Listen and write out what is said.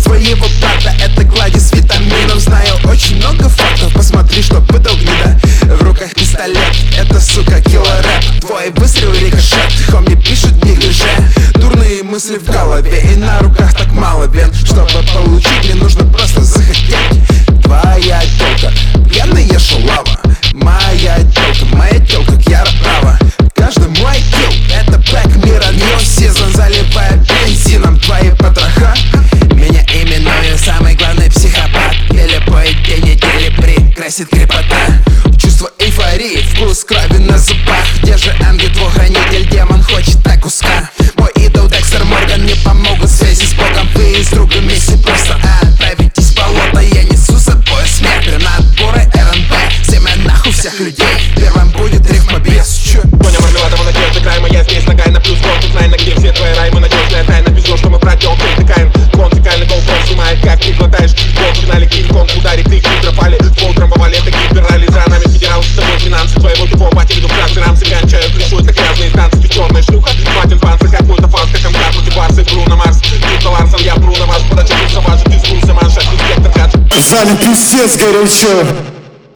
своего брата. Это Глади с витамином. Знаю очень много фактов, посмотри, что выдал гнида. В руках пистолет, это, сука, киллер рэп. Твой выстрел рикошет, хоми пишет неглиже. Дурные мысли в голове и на руках так мало вен. Чтобы получить, мне нужно просто захотеть. Твоя тёлка, пьяная шалава. Моя тёлка, Кьяра Права. Каждый мой килл, это Black Mirror New Season. Заливая бензином твои потроха. Меня именует самый главный психопат. Еле поет день недели прикрасит крепота. Чувство эйфории, вкус крови на зубах. Где же ангел двухранитель, демон хочет так куска. Мой идол Декстер Морган, мне помогут связи с Богом. Вы с другом вместе просто отправитесь в болото. Я несу с собой смерть, гранатборы РНБ. Семя нахуй всех людей, первым будет рифмобес. Тоня Мармеладова, надежда Грайма. Я здесь ногай на плюс, гол, тут знай, на где все твои раймы. Надежная тайна, без что мы пройдем, перетыкаем. Контикальный GoPro снимает, как ты глотаешь. Гол в финале, Кинг-Конг ударит, их не пропали. Пол трамбовали, это гиперралли. За нами федерал, с тобой финансы твоего тупого пати. Веду красный рамсы, кончаю, пришел, это грязные танцы. Ты черная шлюха, Мартин Панцер, какой-то фанс, как МК против Барса, Бруно Марс. Ты Ларсон, я Бруно Марс, подача, ты сама же, ты спулся, манша, ты спектр, гаджет. В зале пиздец горячо.